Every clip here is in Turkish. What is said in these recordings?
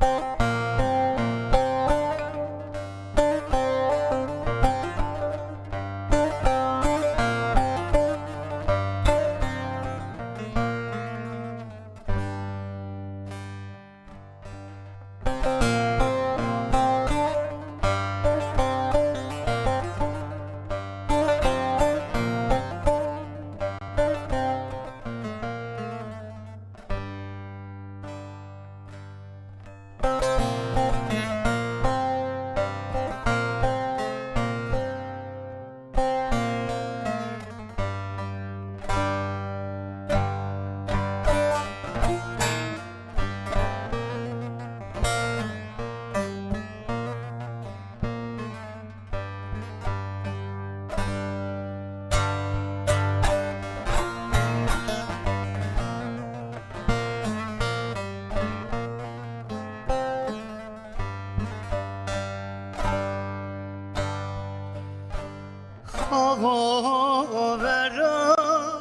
آورا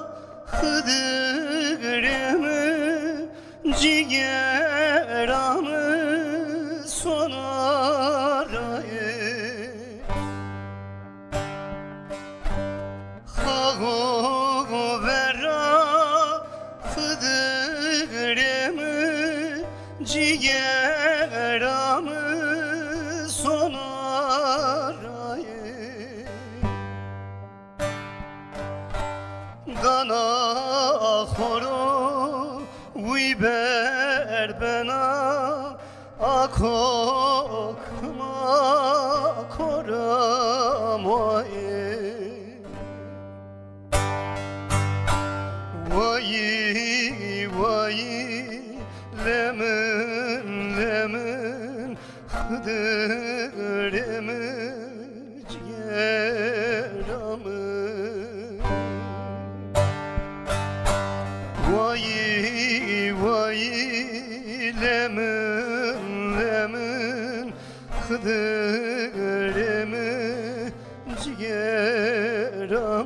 خدرم جگرم سنارای آورا خدرم جگرم سنارای Gana khoro vi ber bena akokma koramoye vay vay lemen lemen khidrem ciğeram Vay vay lemen lemen khidrem ciğeram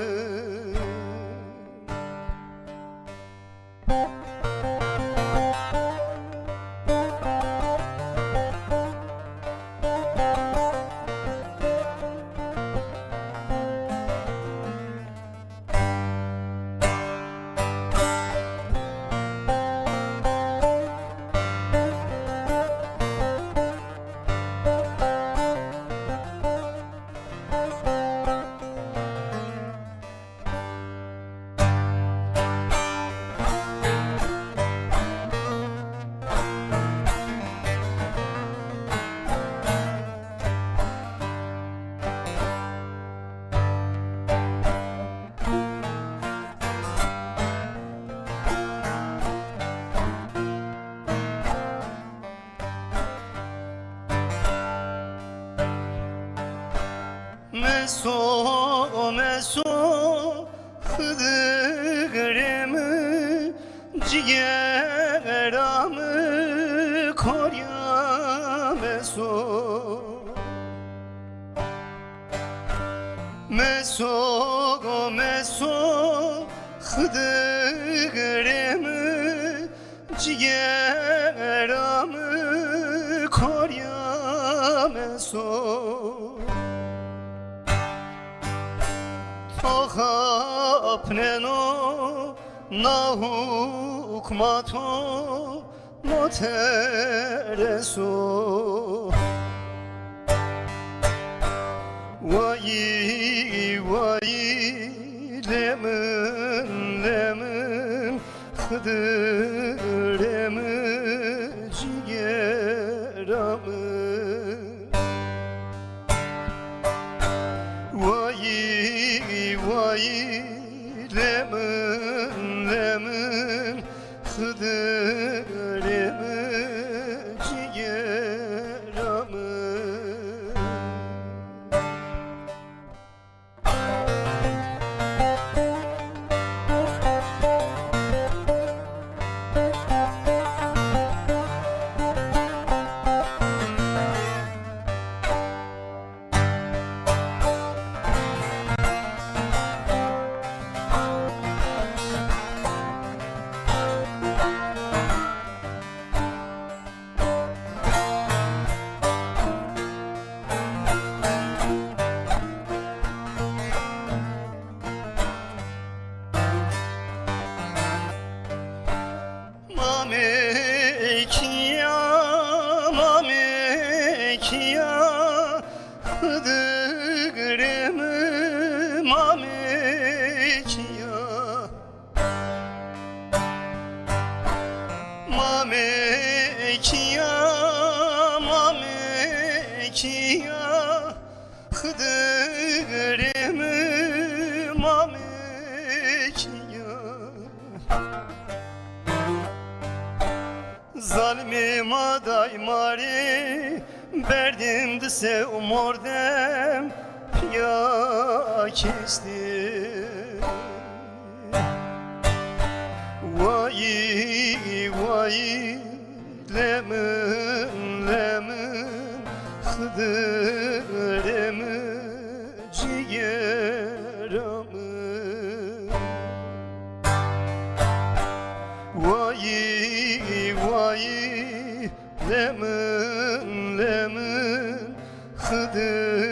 Meso meso khidrem ciğeram korya meso meso meso khidrem ciğeram korya meso خاپنو نهوکماتو مترسو وای وای لمن لمن خدرم جگرم وای وای lemen lemen khidrem ciğeram mamekiya Hıdırımı mamekiya Zalimi maday mari Berdim dise umordem Ya kesti Vay vay Lemin lemin Hıdırımı Ciğeramı Vay vay Lemin lemin Hıdırımı